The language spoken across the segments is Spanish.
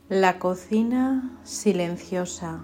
La cocina silenciosa.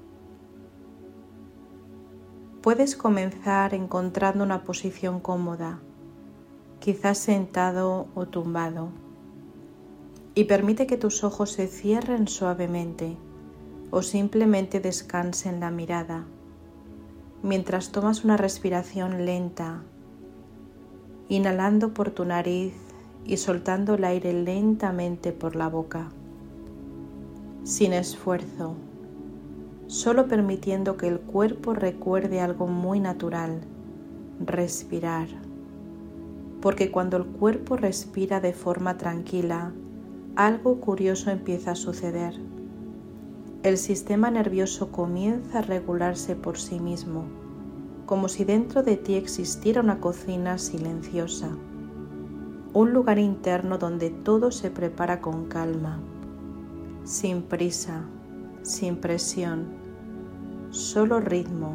Puedes comenzar encontrando una posición cómoda, quizás sentado o tumbado, y permite que tus ojos se cierren suavemente o simplemente descansen la mirada mientras tomas una respiración lenta, inhalando por tu nariz y soltando el aire lentamente por la boca. Sin esfuerzo, solo permitiendo que el cuerpo recuerde algo muy natural, respirar. Porque cuando el cuerpo respira de forma tranquila, algo curioso empieza a suceder. El sistema nervioso comienza a regularse por sí mismo, como si dentro de ti existiera una cocina silenciosa, un lugar interno donde todo se prepara con calma, sin prisa, sin presión, solo ritmo.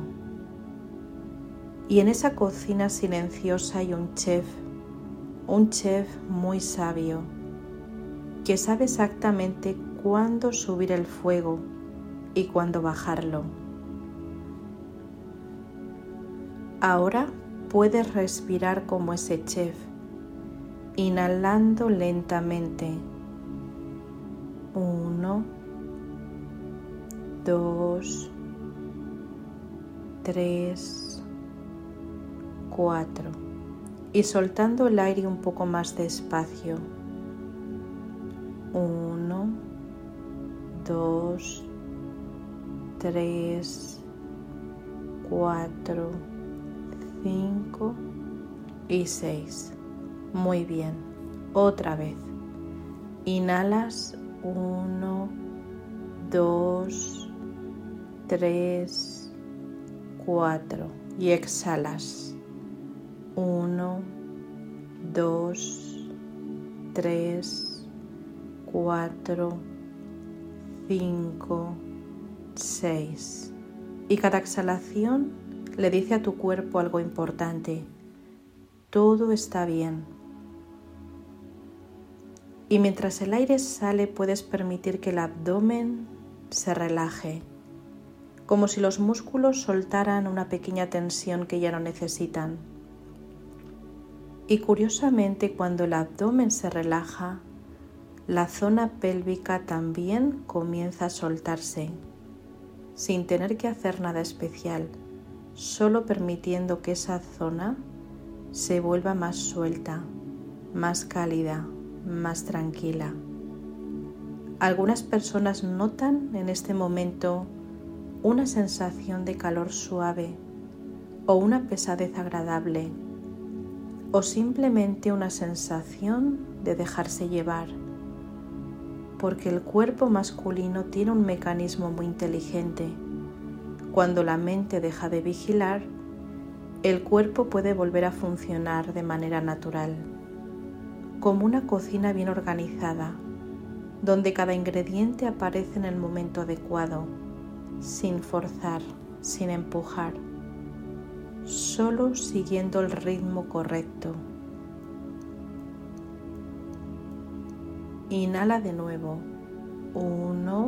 Y en esa cocina silenciosa hay un chef muy sabio, que sabe exactamente cuándo subir el fuego y cuándo bajarlo. Ahora puedes respirar como ese chef, inhalando lentamente. 1, 2, 3, 4 y soltando el aire un poco más despacio. 1, 2, 3, 4, 5 y 6. Muy bien. Otra vez. Inhalas 1, 2, 3, 4 y exhalas 1, 2, 3, 4, 5, 6. Y cada exhalación le dice a tu cuerpo algo importante. Todo está bien. Y mientras el aire sale, puedes permitir que el abdomen se relaje, como si los músculos soltaran una pequeña tensión que ya no necesitan. Y curiosamente, cuando el abdomen se relaja, la zona pélvica también comienza a soltarse, sin tener que hacer nada especial, solo permitiendo que esa zona se vuelva más suelta, más cálida, más tranquila. Algunas personas notan en este momento una sensación de calor suave o una pesadez agradable o simplemente una sensación de dejarse llevar, porque el cuerpo masculino tiene un mecanismo muy inteligente. Cuando la mente deja de vigilar, el cuerpo puede volver a funcionar de manera natural, como una cocina bien organizada, donde cada ingrediente aparece en el momento adecuado, sin forzar, sin empujar, solo siguiendo el ritmo correcto. Inhala de nuevo. 1,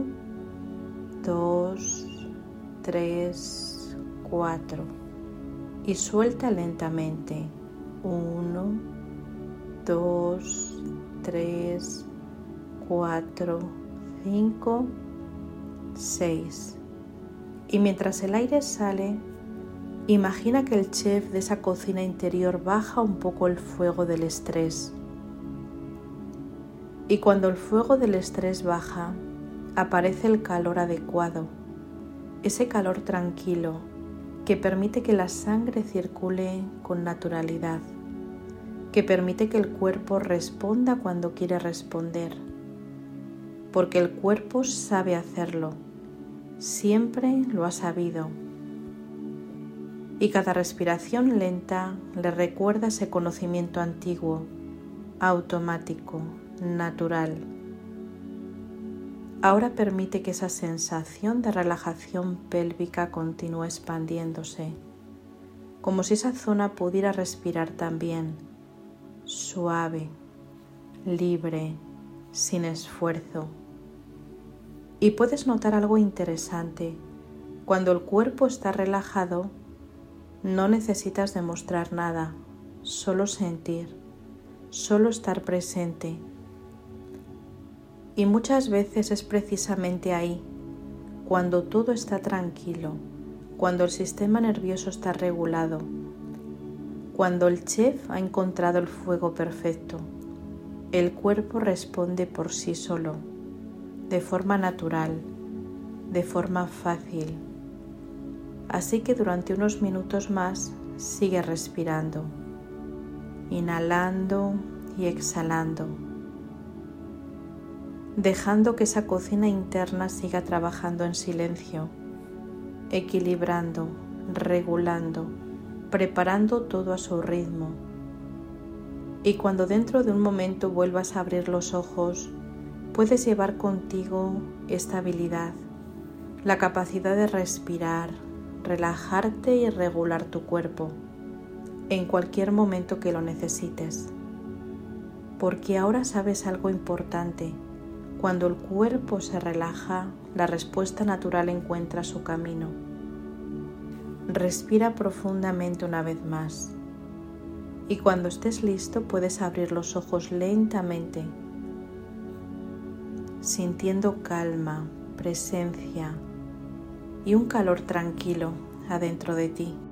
2, 3, 4 y suelta lentamente. 1, 2, 3, 4, 5, 6. Y mientras el aire sale, imagina que el chef de esa cocina interior baja un poco el fuego del estrés. Y cuando el fuego del estrés baja, aparece el calor adecuado, ese calor tranquilo que permite que la sangre circule con naturalidad, que permite que el cuerpo responda cuando quiere responder, porque el cuerpo sabe hacerlo, siempre lo ha sabido. Y cada respiración lenta le recuerda ese conocimiento antiguo, automático, natural. Ahora permite que esa sensación de relajación pélvica continúe expandiéndose, como si esa zona pudiera respirar también, suave, libre, sin esfuerzo. Y puedes notar algo interesante. Cuando el cuerpo está relajado, no necesitas demostrar nada, solo sentir, solo estar presente. Y muchas veces es precisamente ahí, cuando todo está tranquilo, cuando el sistema nervioso está regulado, cuando el chef ha encontrado el fuego perfecto, el cuerpo responde por sí solo, de forma natural, de forma fácil. Así que durante unos minutos más sigue respirando, inhalando y exhalando, dejando que esa cocina interna siga trabajando en silencio, equilibrando, regulando, preparando todo a su ritmo. Y cuando dentro de un momento vuelvas a abrir los ojos, puedes llevar contigo esta habilidad, la capacidad de respirar, relajarte y regular tu cuerpo en cualquier momento que lo necesites. Porque ahora sabes algo importante. Cuando el cuerpo se relaja, la respuesta natural encuentra su camino. Respira profundamente una vez más. Y cuando estés listo puedes abrir los ojos lentamente, sintiendo calma, presencia y un calor tranquilo adentro de ti.